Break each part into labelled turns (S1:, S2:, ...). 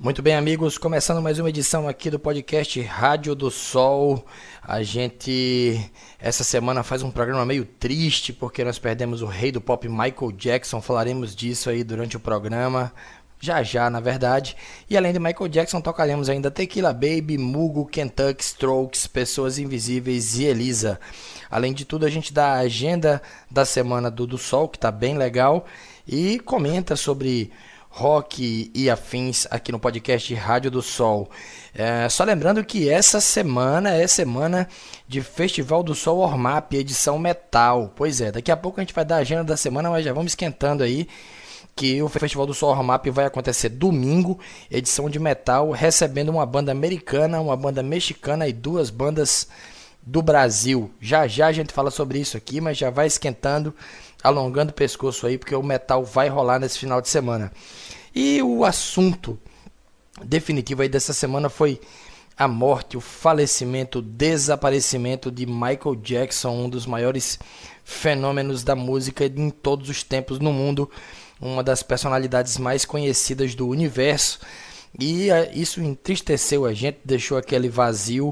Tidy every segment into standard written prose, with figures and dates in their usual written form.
S1: Muito bem, amigos, começando mais uma edição aqui do podcast Rádio do Sol. A gente, essa semana, faz um programa meio triste, porque nós perdemos o rei do pop Michael Jackson. Falaremos disso aí durante o programa, já, na verdade. E além de Michael Jackson, tocaremos ainda Tequila Baby, Mugo, Kentucky, Strokes, Pessoas Invisíveis e Elisa. Além de tudo, a gente dá a agenda da semana do Sol, que tá bem legal, e comenta sobre rock e afins aqui no podcast Rádio do Sol. Só lembrando que essa semana é semana de Festival do Sol Warm-Up, edição metal. Pois é, daqui a pouco a gente vai dar a agenda da semana, mas já vamos esquentando aí que o Festival do Sol Warm-Up vai acontecer domingo, edição de metal, recebendo uma banda americana, uma banda mexicana e duas bandas do Brasil. Já a gente fala sobre isso aqui, mas já vai esquentando, alongando o pescoço aí, porque o metal vai rolar nesse final de semana. E o assunto definitivo aí dessa semana foi a morte, o falecimento, o desaparecimento de Michael Jackson, um dos maiores fenômenos da música em todos os tempos no mundo, uma das personalidades mais conhecidas do universo. E isso entristeceu a gente, deixou aquele vazio,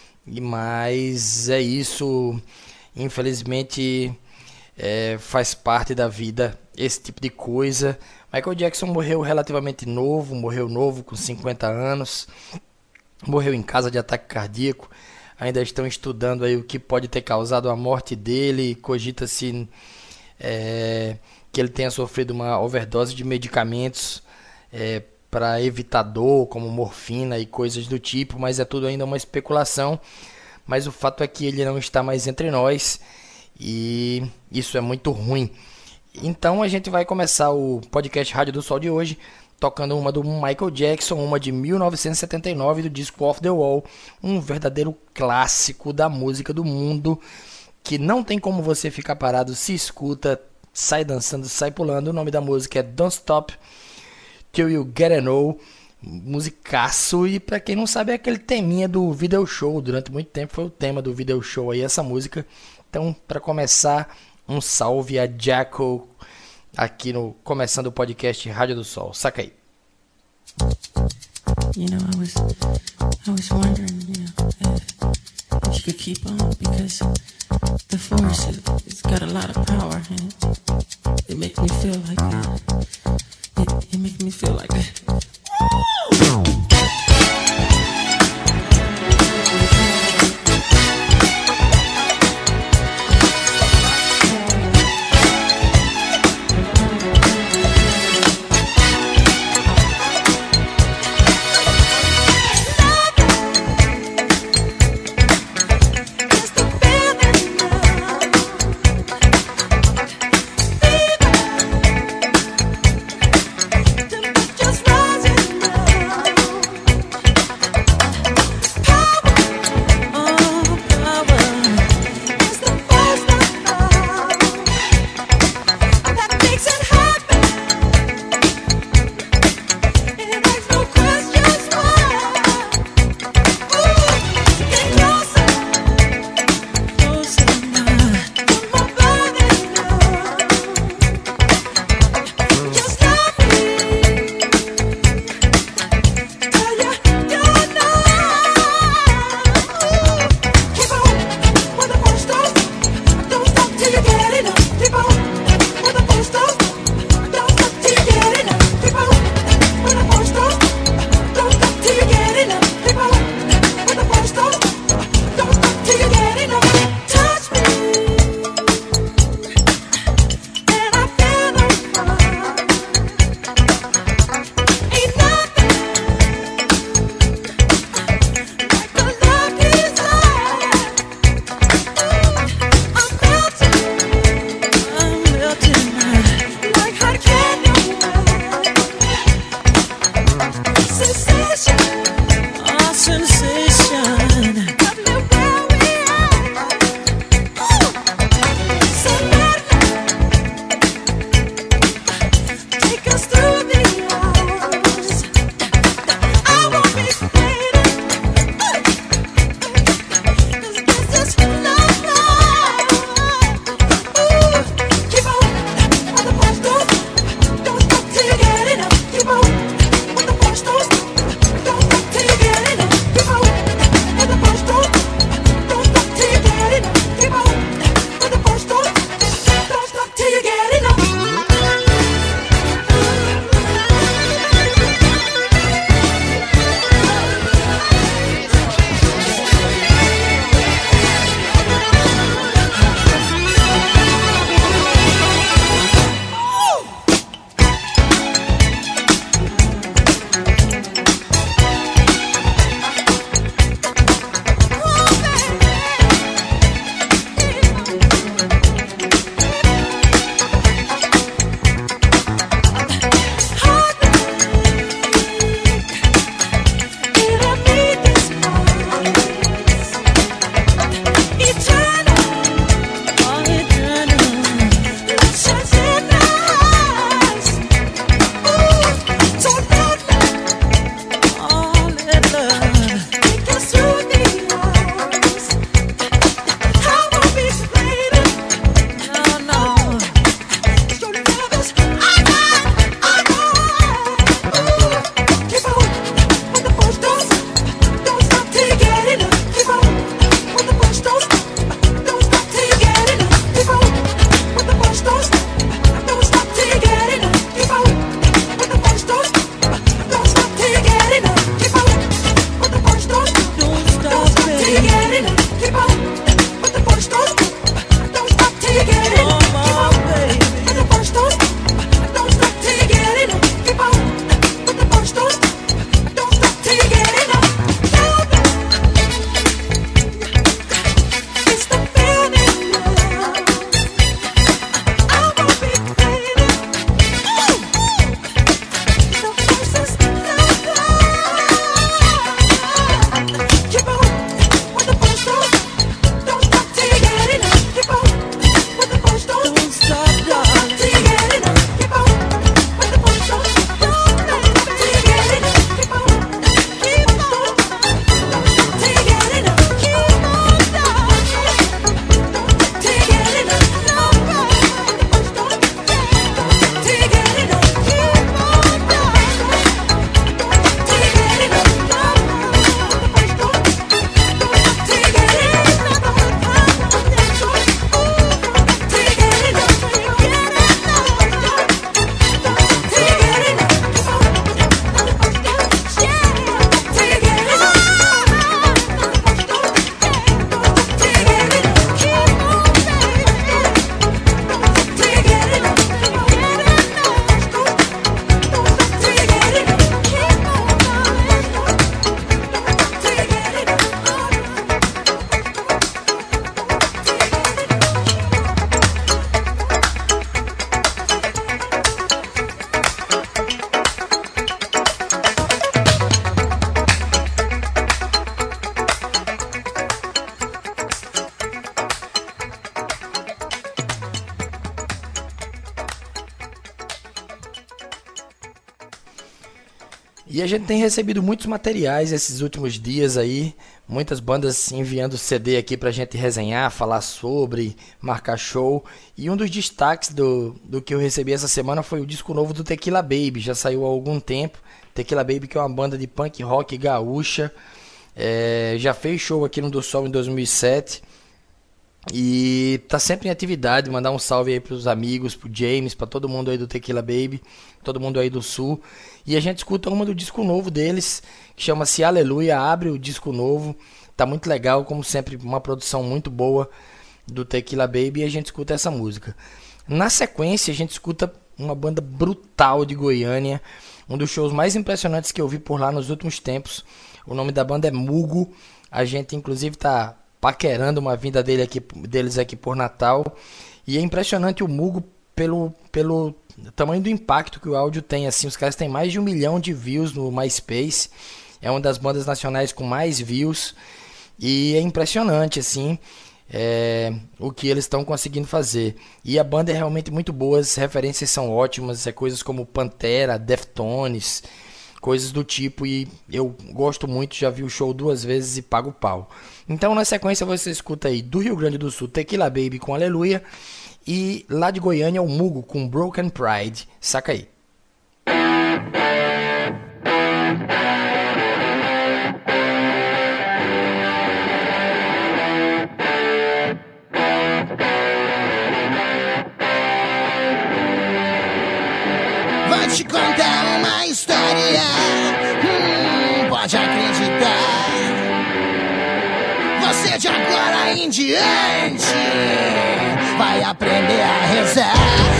S1: mas é isso, infelizmente faz parte da vida esse tipo de coisa. Michael Jackson morreu relativamente novo, com 50 anos, morreu em casa de ataque cardíaco. Ainda estão estudando aí o que pode ter causado a morte dele, cogita-se que ele tenha sofrido uma overdose de medicamentos para evitar dor, como morfina e coisas do tipo, mas é tudo ainda uma especulação. Mas o fato é que ele não está mais entre nós e isso é muito ruim. Então a gente vai começar o podcast Rádio do Sol de hoje tocando uma do Michael Jackson, uma de 1979 do disco Off the Wall, um verdadeiro clássico da música do mundo que não tem como você ficar parado, se escuta, sai dançando, sai pulando. O nome da música é Don't Stop Till You Get a Know, musicaço. E pra quem não sabe, é aquele teminha do Video Show, durante muito tempo foi o tema do Video Show aí, essa música. Então, para começar, um salve a Jacko aqui no começando o podcast Rádio do Sol. Saca aí.
S2: You know, I was wondering, if you could keep on, because the force, it's got a lot of power, and it makes me feel like it makes me feel like
S3: Just rising up.
S1: E a gente tem recebido muitos materiais esses últimos dias aí, muitas bandas enviando CD aqui pra gente resenhar, falar sobre, marcar show. E um dos destaques do que eu recebi essa semana foi o disco novo do Tequila Baby, já saiu há algum tempo. Tequila Baby, que é uma banda de punk rock gaúcha, já fez show aqui no Do Sol em 2007. E tá sempre em atividade. Mandar um salve aí pros amigos, pro James, pra todo mundo aí do Tequila Baby, todo mundo aí do Sul. E a gente escuta uma do disco novo deles, que chama-se Aleluia. Abre o disco novo, tá muito legal, como sempre, uma produção muito boa do Tequila Baby. E a gente escuta essa música. Na sequência a gente escuta uma banda brutal de Goiânia, um dos shows mais impressionantes que eu vi por lá nos últimos tempos. O nome da banda é Mugo. A gente inclusive tá paquerando uma vinda deles aqui por Natal. E é impressionante o Mugo pelo tamanho do impacto que o áudio tem. Assim, os caras têm mais de 1 milhão de views no MySpace. É uma das bandas nacionais com mais views. E é impressionante assim, o que eles estão conseguindo fazer. E a banda é realmente muito boa. As referências são ótimas. Coisas como Pantera, Deftones, coisas do tipo. E eu gosto muito. Já vi o show 2 vezes e pago pau. Então na sequência você escuta aí do Rio Grande do Sul Tequila Baby com Aleluia, e lá de Goiânia o Mugo com Broken Pride. Saca aí.
S3: Vou te contar uma história, pode acreditar. Você de agora em diante vai aprender a rezar.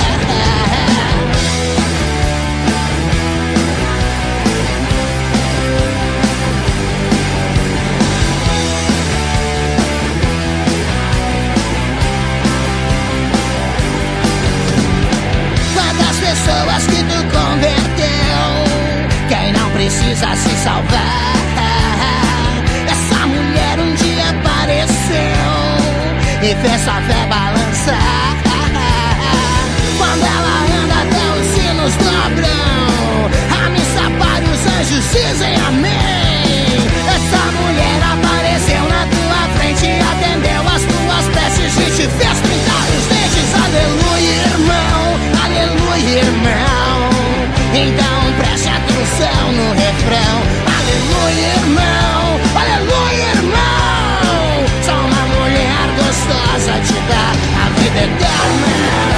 S3: Quantas pessoas que tu converteu, quem não precisa se salvar. Essa mulher um dia apareceu e fez sua fé balançar. Quando ela anda até os sinos dobram, a missa para e os anjos dizem amém. Essa mulher apareceu na tua frente e atendeu as tuas preces e te fez pintar os dentes. Aleluia, irmão, aleluia, irmão. Então preste atenção no refrão. Aleluia, irmão, aleluia, irmão. Só uma mulher gostosa te dá a vida eterna.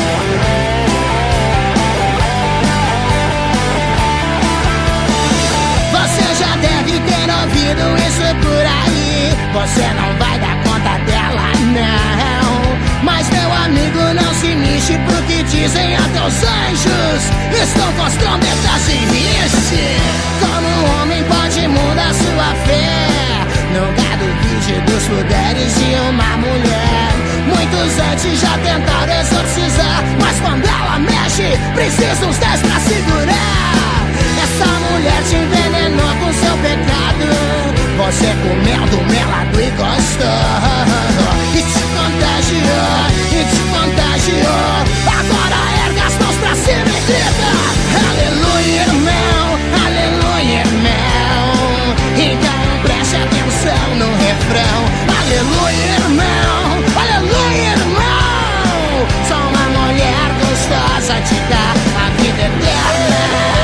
S3: Você já deve ter ouvido isso por aí. Você não vai dar conta dela, não. Mas meu amigo, não se mexe pro que dizem até os anjos. Estão com as trombetas em riste. Como um homem pode mudar sua fé? Nunca duvide dos poderes de uma mulher. Muitos antes já tentaram exorcizar, mas quando ela mexe, precisa uns 10 pra segurar. Essa mulher te envenenou com seu pecado. Você comendo melado e gostou. E te contagiou, e te contagiou. Agora erga as mãos pra cima e grita: aleluia, irmão, aleluia, irmão. Então preste atenção no refrão. Aleluia, irmão, aleluia, irmão. Só uma mulher gostosa te dá a vida eterna.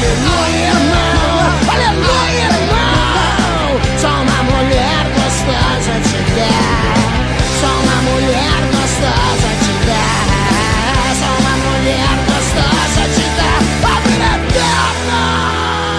S3: aleluia, irmão, aleluia, irmão. Só uma mulher gostosa te dá, só uma mulher gostosa te dá, só uma mulher gostosa te dá a vida eterna.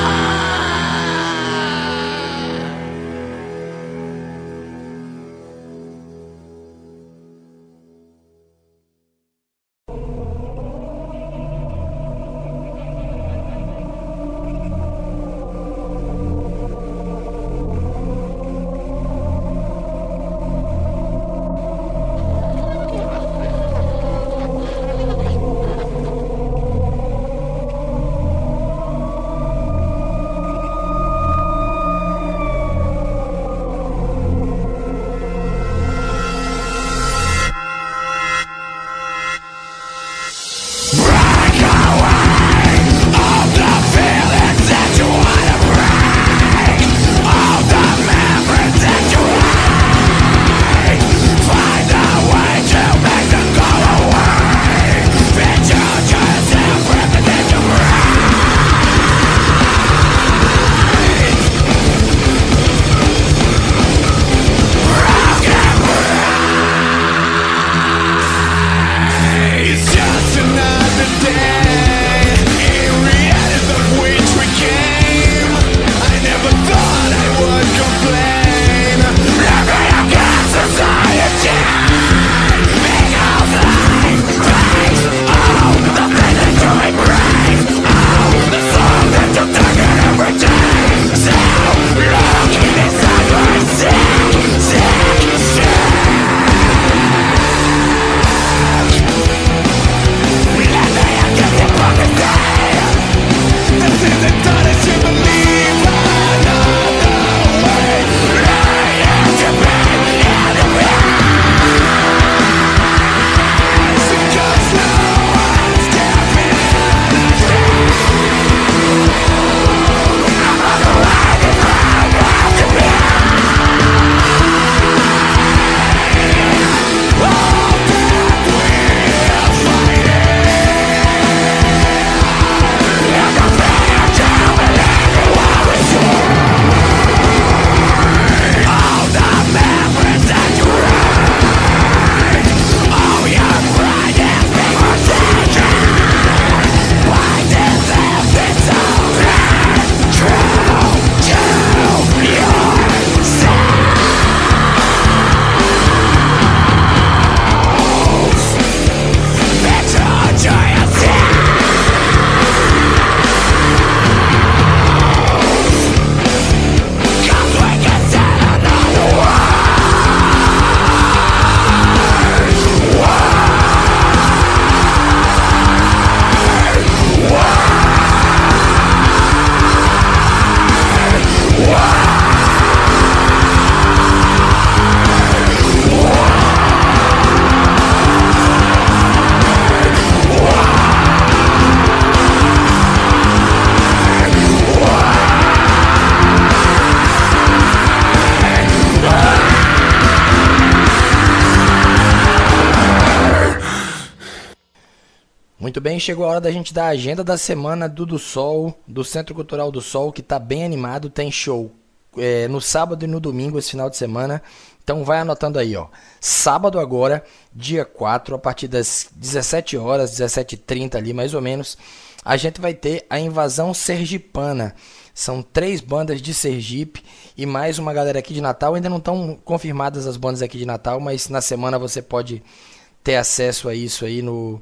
S1: Muito bem, chegou a hora da gente dar a agenda da semana do Sol, do Centro Cultural do Sol, que está bem animado, tem show no sábado e no domingo esse final de semana. Então vai anotando aí, ó. Sábado agora, dia 4, a partir das 17 horas, 17h30 ali mais ou menos, a gente vai ter a Invasão Sergipana. São 3 bandas de Sergipe e mais uma galera aqui de Natal. Ainda não estão confirmadas as bandas aqui de Natal, mas na semana você pode ter acesso a isso aí no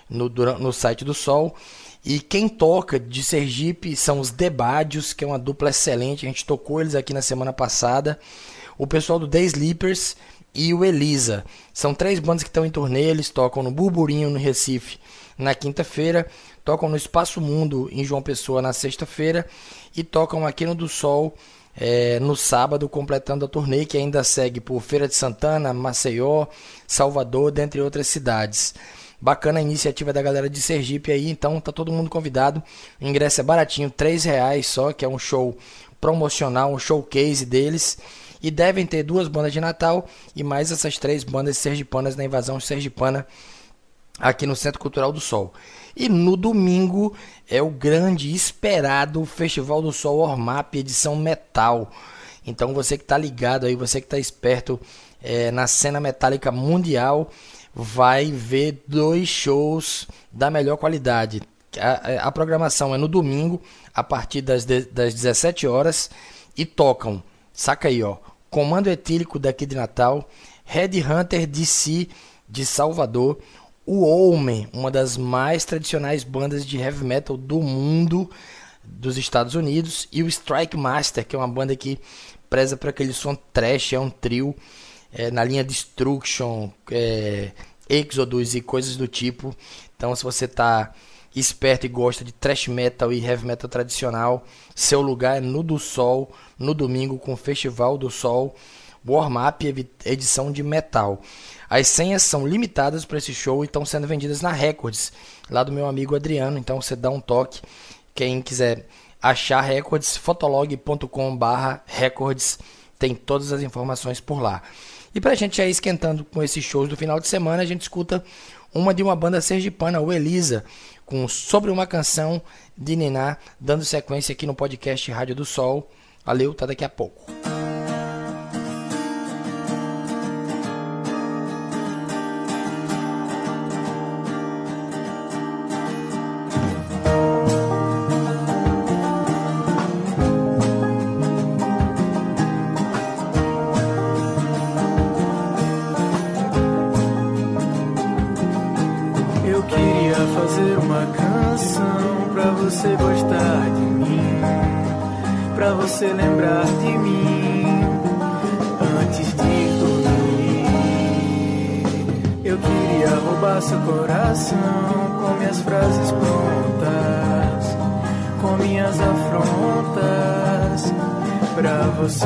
S1: site do Sol. E quem toca de Sergipe são os Debádios, que é uma dupla excelente. A gente tocou eles aqui na semana passada. O pessoal do The Sleepers e o Elisa. São 3 bandas que estão em turnê. Eles tocam no Burburinho, no Recife, na quinta-feira. Tocam no Espaço Mundo, em João Pessoa, na sexta-feira. E tocam aqui no do Sol no sábado, completando a turnê, que ainda segue por Feira de Santana, Maceió, Salvador, dentre outras cidades. Bacana a iniciativa da galera de Sergipe aí, então tá todo mundo convidado. O ingresso é baratinho, R$3 só, que é um show promocional, um showcase deles. E devem ter 2 bandas de Natal e mais essas 3 bandas sergipanas na Invasão Sergipana aqui no Centro Cultural do Sol. E no domingo é o grande e esperado Festival do Sol Warm-Up edição metal. Então você que está ligado aí, você que está esperto na cena metálica mundial, vai ver 2 shows da melhor qualidade. A programação é no domingo, a partir das 17 horas, e tocam, saca aí, ó, Comando Etílico daqui de Natal, Headhunter DC de Salvador, o Omen, uma das mais tradicionais bandas de heavy metal do mundo, dos Estados Unidos, e o Strike Master, que é uma banda que preza por aquele som trash, é um trio na linha Destruction, Exodus e coisas do tipo. Então, se você tá esperto e gosta de thrash metal e heavy metal tradicional, seu lugar é no do Sol, no domingo, com o Festival do Sol Warm-Up edição de metal. As senhas são limitadas para esse show e estão sendo vendidas na Records, lá do meu amigo Adriano. Então você dá um toque, quem quiser achar Records, fotolog.com/records, tem todas as informações por lá. E pra gente já ir esquentando com esses shows do final de semana, a gente escuta uma de uma banda sergipana, o Elisa, com Sobre uma Canção de Niná, dando sequência aqui no podcast Rádio do Sol. Valeu, tá daqui a pouco.
S4: Você lembrar de mim antes de dormir. Eu queria roubar seu coração com minhas frases prontas, com minhas afrontas, pra você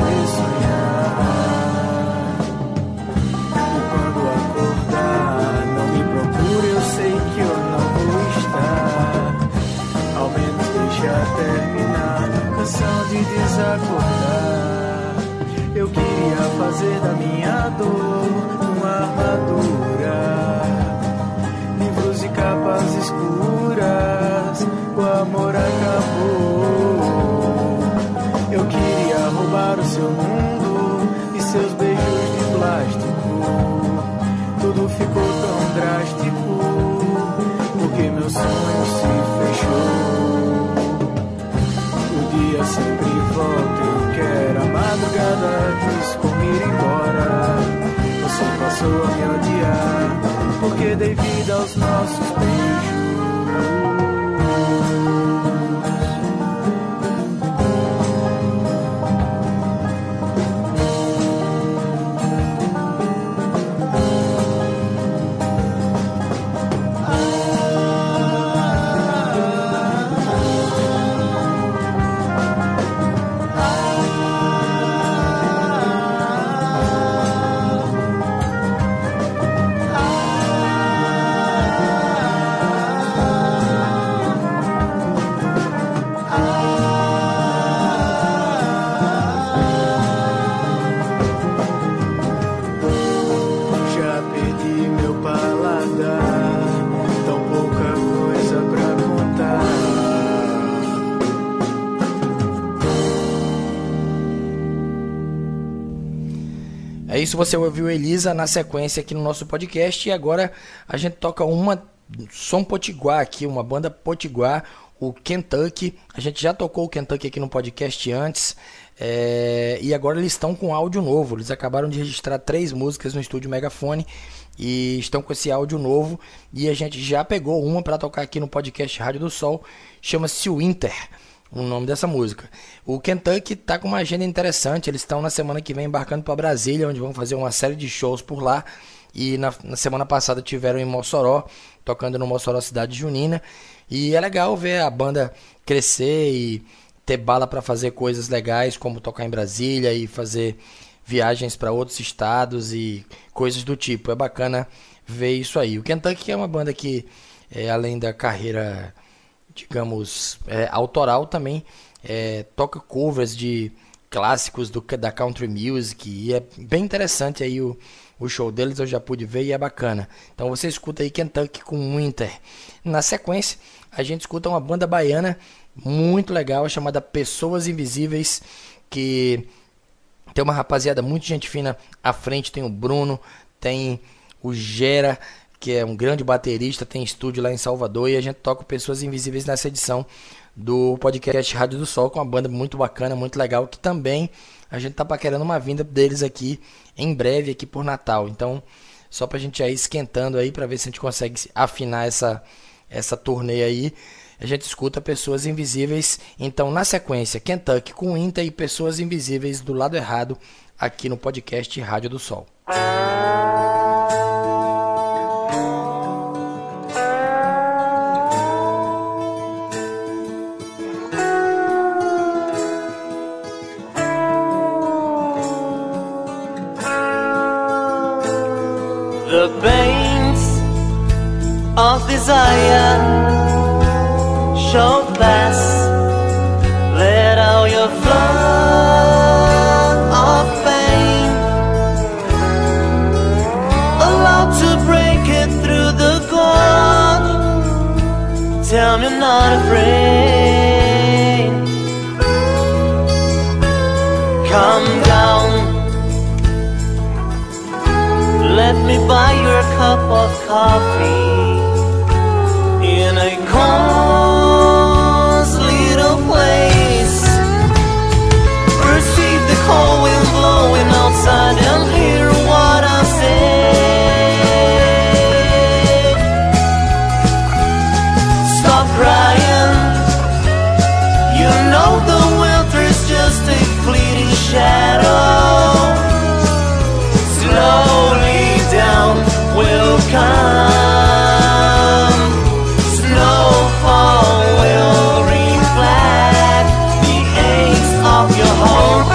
S4: sonhar. E quando acordar, não me procure, eu sei que eu não vou estar. Ao menos deixa terminar, canção de desacordar. Eu queria fazer da minha dor uma armadura, livros e capas escuras, o amor acabou. Eu queria roubar o seu mundo e seus beijos de plástico. Tudo ficou tão drástico, porque meu sonho se fechou. O dia sempre volta, eu quero a madrugada quis ir embora. Você passou a me odiar, porque dei vida aos nossos beijos.
S1: É isso, você ouviu Elisa na sequência aqui no nosso podcast. E agora a gente toca uma som potiguar aqui, uma banda potiguar, o Kentucky. A gente já tocou o Kentucky aqui no podcast antes, e agora eles estão com áudio novo. Eles acabaram de registrar 3 músicas no estúdio Megafone e estão com esse áudio novo, e a gente já pegou uma para tocar aqui no podcast Rádio do Sol. Chama-se Winter, o nome dessa música. O Kentucky tá com uma agenda interessante. Eles estão na semana que vem embarcando para Brasília, onde vão fazer uma série de shows por lá. E na semana passada tiveram em Mossoró, tocando no Mossoró Cidade Junina. E é legal ver a banda crescer e ter bala para fazer coisas legais, como tocar em Brasília e fazer viagens para outros estados e coisas do tipo. É bacana ver isso aí. O Kentucky é uma banda que, além da carreira, digamos, autoral, também toca covers de clássicos da country music, e é bem interessante aí O show deles eu já pude ver e é bacana. Então você escuta aí Kentucky com Winter. Na sequência, a gente escuta uma banda baiana muito legal, chamada Pessoas Invisíveis, que tem uma rapaziada muito gente fina à frente. Tem o Bruno, tem o Gera, que é um grande baterista, tem estúdio lá em Salvador, e a gente toca Pessoas Invisíveis nessa edição do podcast Rádio do Sol, com uma banda muito bacana, muito legal, que também a gente tá paquerando uma vinda deles aqui em breve, aqui por Natal. Então, só pra gente ir esquentando aí, pra ver se a gente consegue afinar essa turnê aí, a gente escuta Pessoas Invisíveis. Então, na sequência, Kentucky com Inter e Pessoas Invisíveis do lado errado, aqui no podcast Rádio do Sol.
S5: The veins of desire show fast. Let out your flood of pain. Allowed to break it through the gorge. Tell me I'm not afraid. Calm down. Let me buy you a cup of coffee in a cold little place. Perceive the cold wind blowing outside and hear what I say. Stop crying. You know the winter is just a fleeting shadow. Slowly down will come. Snowfall will reflect the aches of your home.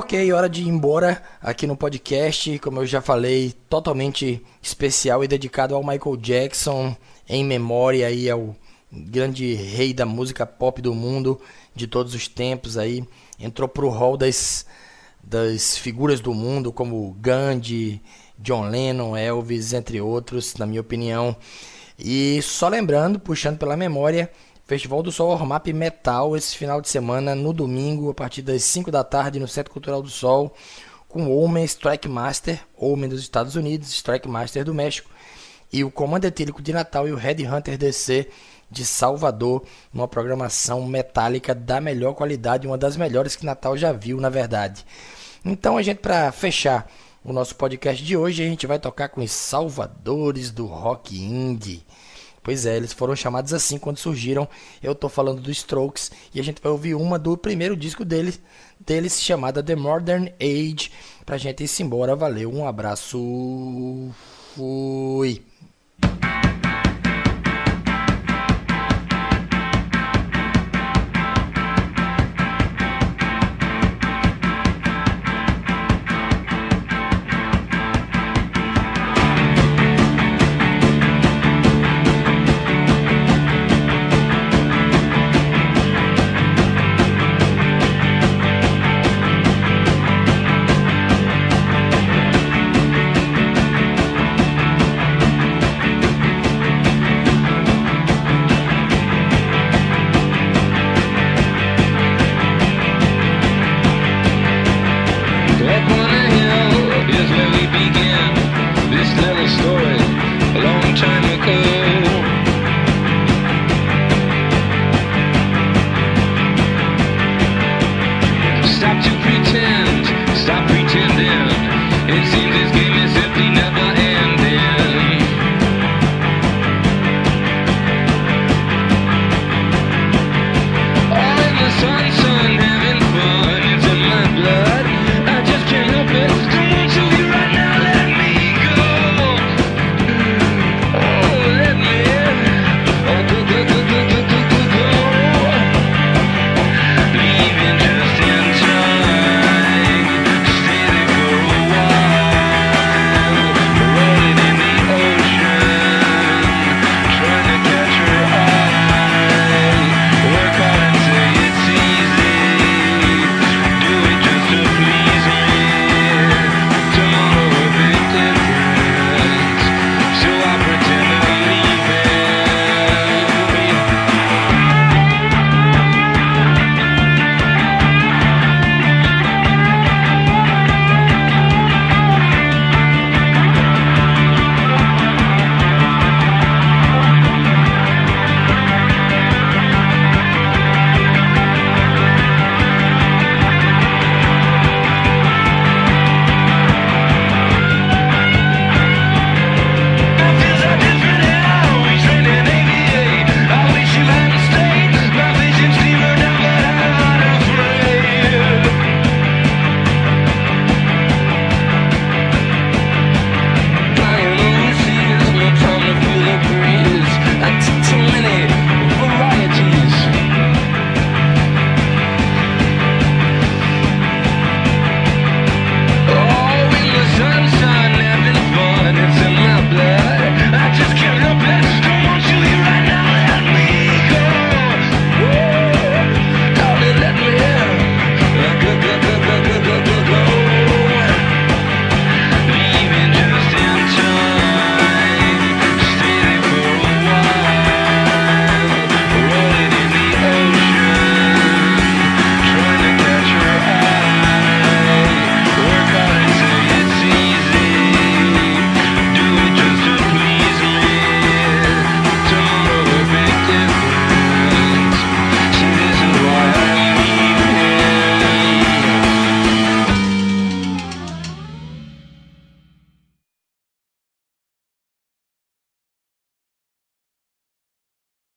S1: Ok, hora de ir embora aqui no podcast, como eu já falei, totalmente especial e dedicado ao Michael Jackson, em memória aí ao grande rei da música pop do mundo, de todos os tempos aí, entrou pro hall das figuras do mundo, como Gandhi, John Lennon, Elvis, entre outros, na minha opinião. E só lembrando, puxando pela memória, Festival do Sol Warm Up Metal, esse final de semana, no domingo, a partir das 5 da tarde, no Centro Cultural do Sol, com o Omen Strike Master, Omen dos Estados Unidos, Strike Master do México, e o Comando Etílico de Natal e o Red Hunter DC de Salvador, numa programação metálica da melhor qualidade, uma das melhores que Natal já viu, na verdade. Então, a gente, para fechar o nosso podcast de hoje, a gente vai tocar com os salvadores do rock indie. Pois é, eles foram chamados assim quando surgiram. Eu tô falando do Strokes e a gente vai ouvir uma do primeiro disco deles chamada The Modern Age, pra gente ir-se embora. Valeu, um abraço, fui!